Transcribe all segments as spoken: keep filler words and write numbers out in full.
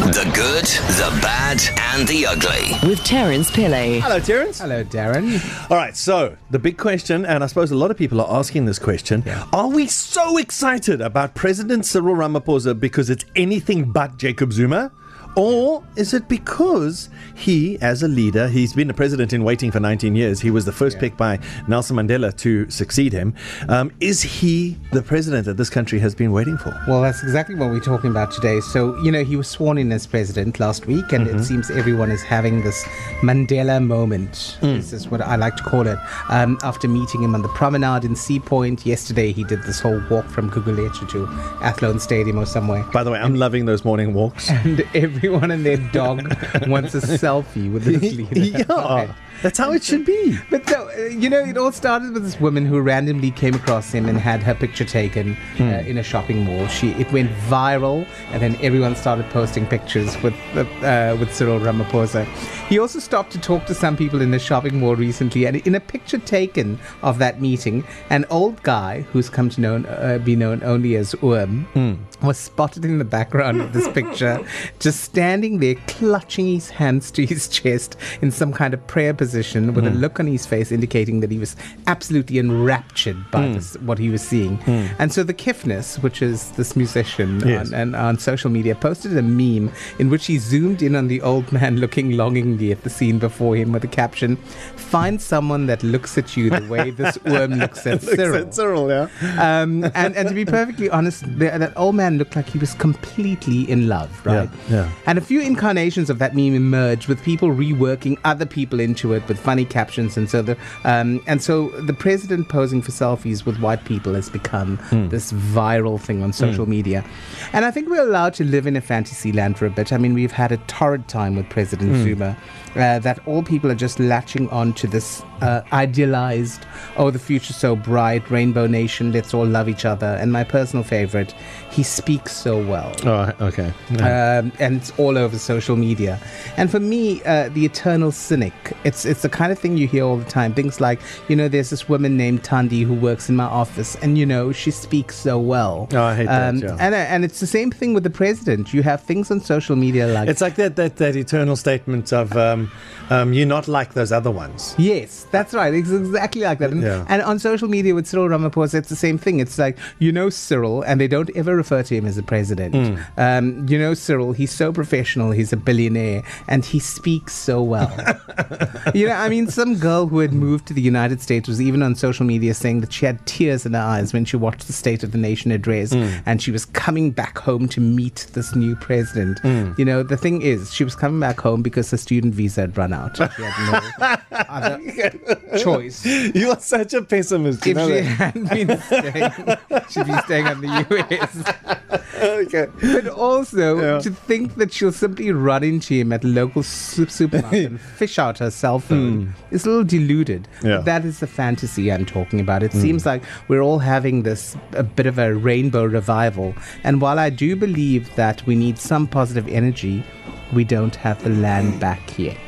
The good, the bad, and the ugly. With Terence Pillay. Hello, Terence. Hello, Darren. All right, so the big question, and I suppose a lot of people are asking this question, Yeah. are we so excited about President Cyril Ramaphosa because it's anything but Jacob Zuma? Or is it because he, as a leader, he's been the president in waiting for nineteen years. He was the first Yeah. pick by Nelson Mandela to succeed him. Um, is he the president that this country has been waiting for? Well, that's exactly what we're talking about today. So, you know, he was sworn in as president last week, and Mm-hmm. it seems everyone is having this Mandela moment. Mm. This is what I like to call it. Um, after meeting him on the promenade in Sea Point yesterday, he did this whole walk from Gugulethu to Athlone Stadium or somewhere. By the way, I'm loving those morning walks. And everyone and their dog wants a selfie with this leader. Yeah, that's how it should be. But no, uh, you know, it all started with this woman who randomly came across him and had her picture taken uh, in a shopping mall. She it went viral, and then everyone started posting pictures with uh, uh, with Cyril Ramaphosa. He also stopped to talk to some people in the shopping mall recently, and in a picture taken of that meeting, an old guy who's come to known uh, be known only as Oom was spotted in the background of this picture, just standing there, clutching his hands to his chest in some kind of prayer position, with mm. a look on his face indicating that he was absolutely enraptured by mm. this, what he was seeing. Mm. And so the Kifness, which is this musician yes. on, and on social media, posted a meme in which he zoomed in on the old man looking longingly at the scene before him with the caption, "Find someone that looks at you the way this worm looks at looks Cyril." At Cyril, yeah. Um, and, and to be perfectly honest, the, that old man looked like he was completely in love, right? Yeah, yeah. And a few incarnations of that meme emerged, with people reworking other people into it with funny captions, and so the um, and so the president posing for selfies with white people has become mm. this viral thing on social mm. media. And I think we're allowed to live in a fantasy land for a bit. I mean, we've had a torrid time with President mm. Zuma. Uh, that all people are just latching on to this uh, idealized, oh, the future's so bright, rainbow nation, let's all love each other. And my personal favorite, he speaks so well. Oh, okay. Yeah. Um, and it's all over social media. And for me, uh, the eternal cynic, it's it's the kind of thing you hear all the time. Things like, you know, there's this woman named Thandi who works in my office, and, you know, she speaks so well. Oh, I hate um, that, yeah. And, uh, and it's the same thing with the president. You have things on social media like... It's like that, that, that eternal statement of... Um, Um, you're not like those other ones. Yes, that's right. It's exactly like that. And, yeah. and on social media with Cyril Ramaphosa, it's the same thing. It's like, you know Cyril, and they don't ever refer to him as a president. Mm. Um, you know Cyril, he's so professional, he's a billionaire, and he speaks so well. You know, I mean, some girl who had moved to the United States was even on social media saying that she had tears in her eyes when she watched the State of the Nation address, mm. and she was coming back home to meet this new president. Mm. You know, the thing is, she was coming back home because her student visa had run out. She had no other choice. You are such a pessimist. You If know she that? hadn't been staying, she'd be staying in the U S. Okay. But also, Yeah. to think that she'll simply run into him at a local su- supermarket and fish out her cell phone mm. is a little deluded. Yeah. But that is the fantasy I'm talking about. It mm. seems like we're all having this, a bit of a rainbow revival. And while I do believe that we need some positive energy, we don't have the land back yet.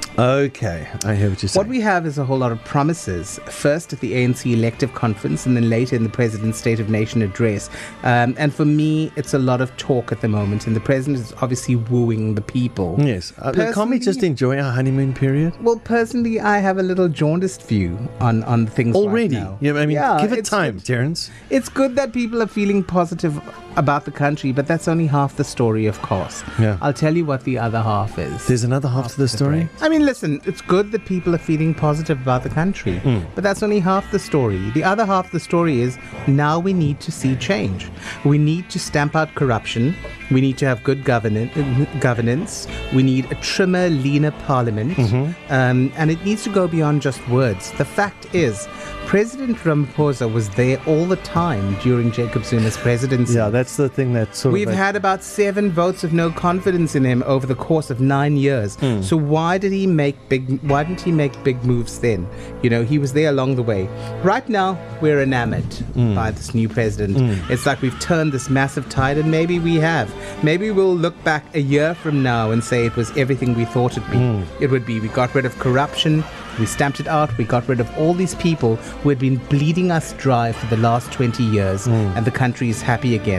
Okay, I hear what you're saying. What we have is a whole lot of promises. First at the A N C elective conference, and then later in the President's State of Nation address. Um, and for me, it's a lot of talk at the moment, and the President is obviously wooing the people. Yes. Uh, can't we just enjoy our honeymoon period? Well, personally, I have a little jaundiced view on, on things Already? right now. Yeah, I mean, Yeah, give it it's time, good. Terence. It's good that people are feeling positive about the country, but that's only half the story, of course. Yeah. I'll tell you what the other half is. There's another half to the story? I mean, listen, it's good that people are feeling positive about the country, mm. but that's only half the story. The other half of the story is now we need to see change. We need to stamp out corruption. We need to have good governance. governance. We need a trimmer, leaner parliament. Mm-hmm. Um, and it needs to go beyond just words. The fact is, President Ramaphosa was there all the time during Jacob Zuma's presidency. Yeah, that's the thing that sort We've of... had about seven votes of no confidence in him over the course of nine years. Mm. So why did he make big? Why didn't he make big moves then? You know, he was there along the way. Right now, we're enamored mm. by this new president. Mm. It's like we've turned this massive tide, and maybe we have. Maybe we'll look back a year from now and say it was everything we thought it'd be. Mm. It would be. We got rid of corruption. We stamped it out. We got rid of all these people who had been bleeding us dry for the last twenty years, mm. and the country is happy again.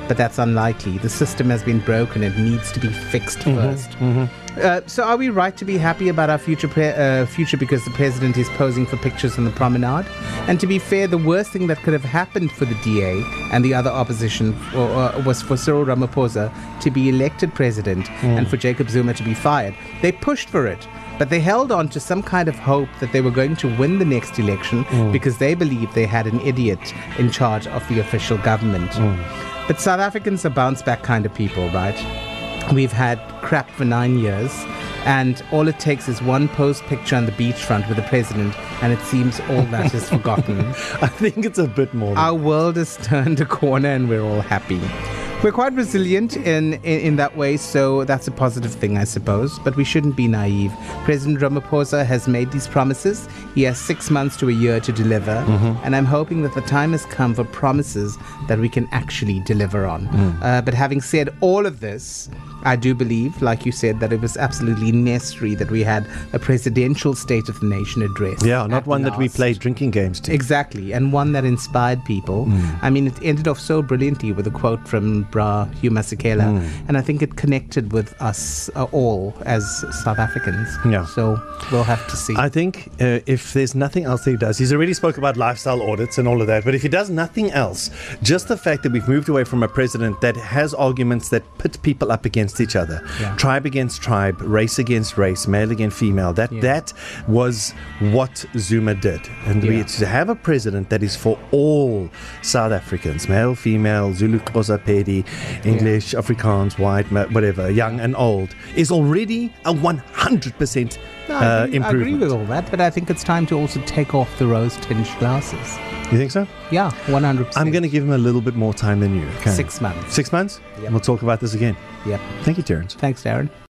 but that's unlikely. The system has been broken. It needs to be fixed mm-hmm, first. Mm-hmm. Uh, so are we right to be happy about our future pre- uh, future because the president is posing for pictures on the promenade? And to be fair, the worst thing that could have happened for the D A and the other opposition for, uh, was for Cyril Ramaphosa to be elected president mm. and for Jacob Zuma to be fired. They pushed for it, but they held on to some kind of hope that they were going to win the next election mm. because they believed they had an idiot in charge of the official government. Mm. But South Africans are bounce-back kind of people, right? We've had crap for nine years, and all it takes is one post picture on the beachfront with the president, and it seems all that is forgotten. I think it's a bit more. Our world has turned a corner, and we're all happy. We're quite resilient in, in, in that way, so that's a positive thing, I suppose. But we shouldn't be naive. President Ramaphosa has made these promises. He has six months to a year to deliver. Mm-hmm. And I'm hoping that the time has come for promises that we can actually deliver on. Mm. Uh, but having said all of this, I do believe, like you said, that it was absolutely necessary that we had a presidential State of the Nation address. Yeah, not one last. that we played drinking games to. Exactly, and one that inspired people. Mm. I mean, it ended off so brilliantly with a quote from Bra Hugh Masekela, mm. and I think it connected with us uh, all as South Africans. Yeah. So we'll have to see. I think uh, if there's nothing else that he does, he's already spoke about lifestyle audits and all of that, but if he does nothing else, just the fact that we've moved away from a president that has arguments that pit people up against each other, yeah. tribe against tribe, race against race, male against female, that yeah. that was what Zuma did. And yeah. we to have a president that is for all South Africans, male, female, Zulu, Xhosa, Pedi, English, yeah. Afrikaans, white, whatever, young and old, is already a one hundred percent no, uh, I agree, improvement. I agree with all that, but I think it's time to also take off the rose-tinged glasses. You think so? Yeah, one hundred percent. I'm going to give him a little bit more time than you. Okay. Six months. Six months? Yep. We'll talk about this again. Yep. Thank you, Terence. Thanks, Darren.